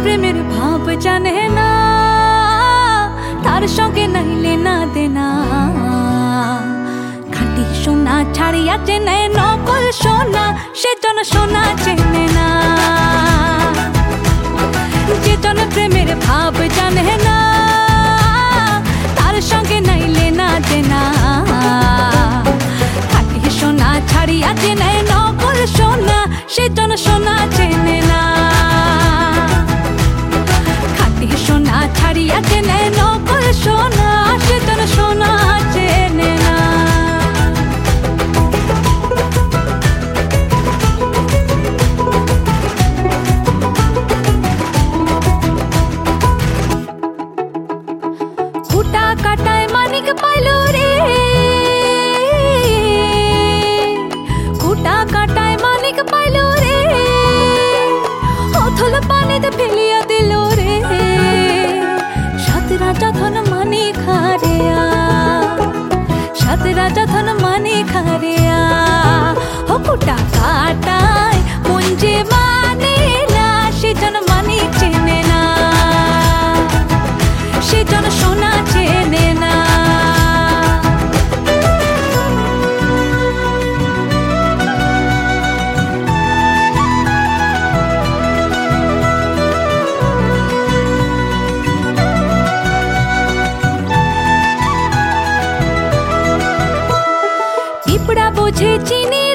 প্রেমের ভাব জানে না, তার সঙ্গে নাই লেনা দেনা। খাঁটি সোনা ছাড়িয়া চেনে নকল সোনা, সেজন সোনা চেনে না। যেজন প্রেমের ভাব জানে না, তার সঙ্গে নাই লেনা দেনা। খাঁটি সোনা ছাড়িয়া চেনে নকল সোনা, সেজন সোনা চেনে না। খাঁটি সোনা ছাড়িয়া চেনে নকল সোনা, সেজন সোনা চেনে না। কুটা কাটায় মানিক পাইল রে, কুটা কাটায় মানিক পাইল রে, অথল পানিতে ফেলিয়া দিল রে। সাত রাজা ধন মানিক হারিয়া, সাত রাজা ধন মানিক হারিয়া। ও কুটা কাটায় মন যে মানে না, সেজন মানিক চেনে না, সেজন সোনা চেনে না। পিঁপড়া বোঝে চিনির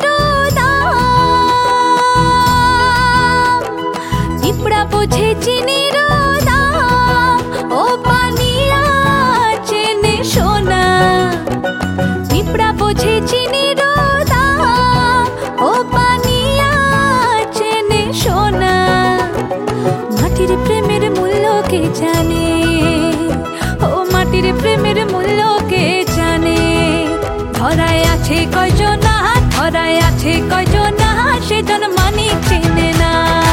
দাম, পিঁপড়া বোঝে চিনির দাম, ও পানিয়া চেনে সোনা। পিঁপড়া বোঝে চিনির দাম, ও পানিয়া চেনে সোনা। মাটির প্রেমের মূল্য কে জানে, ও মাটির প্রেমের মূল্য কে জানে। ধরায় আছে কয়জনা, ধরায় আছে কয়জনা, সেজন মানিক চেনে না,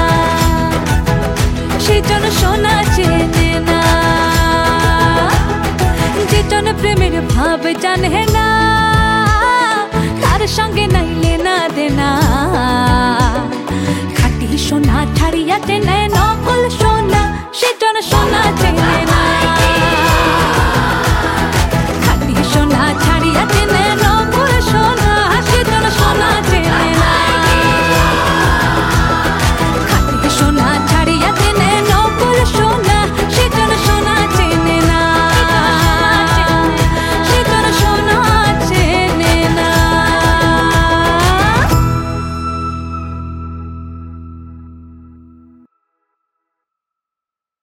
সেজন সোনা চেনে না। যেজন প্রেমের ভাব জানে